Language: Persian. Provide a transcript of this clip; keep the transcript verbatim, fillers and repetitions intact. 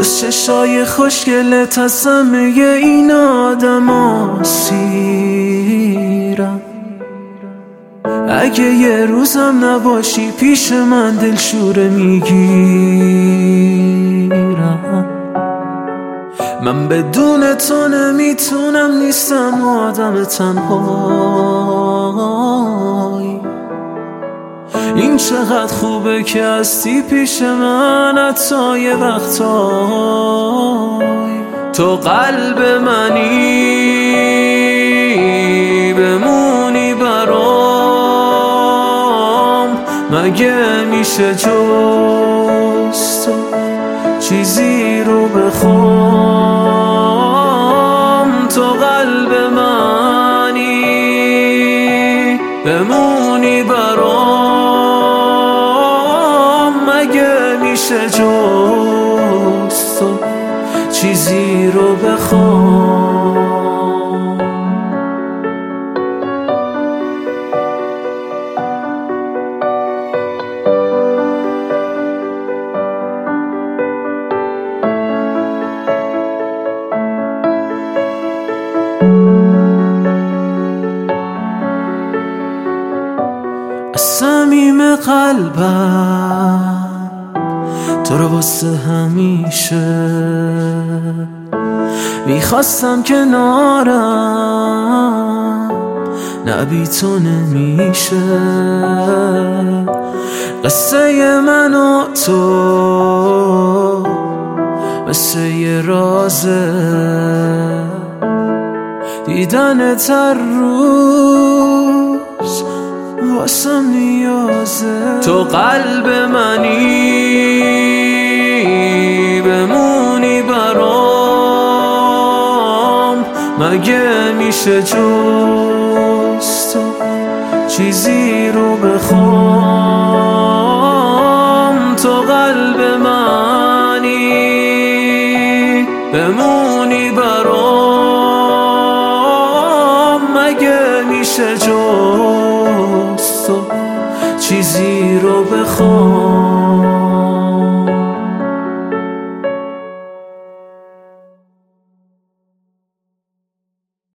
جز چشای خوشگلت از همه این آدم ها سیرم. اگه یه روزم نباشی پیش من دلشوره میگیرم. من بدون تو نمیتونم، نیستم آدم تنهایی. این چقدر خوبه که هستی پیش من حتی یه وقتایی. تو قلب منی بمونی برام، مگه میشه جز تو چیزی رو بخوام؟ تو قلب منی بمونی برام، مگه میشه جز تو چیزی رو بخوام؟ از صمیم قلبم تو رو واسه همیشه میخواستم کنارم، نه بی تو نمیشه. قصه من و تو مثل یه رازه، دیدنت هر روز واسم نیازه. تو قلب منی بمونی برام، مگه میشه جز تو چیزی رو بخوام؟ تو قلب منی بمونی برام، مگه میشه جز تو چیزی رو بخوام؟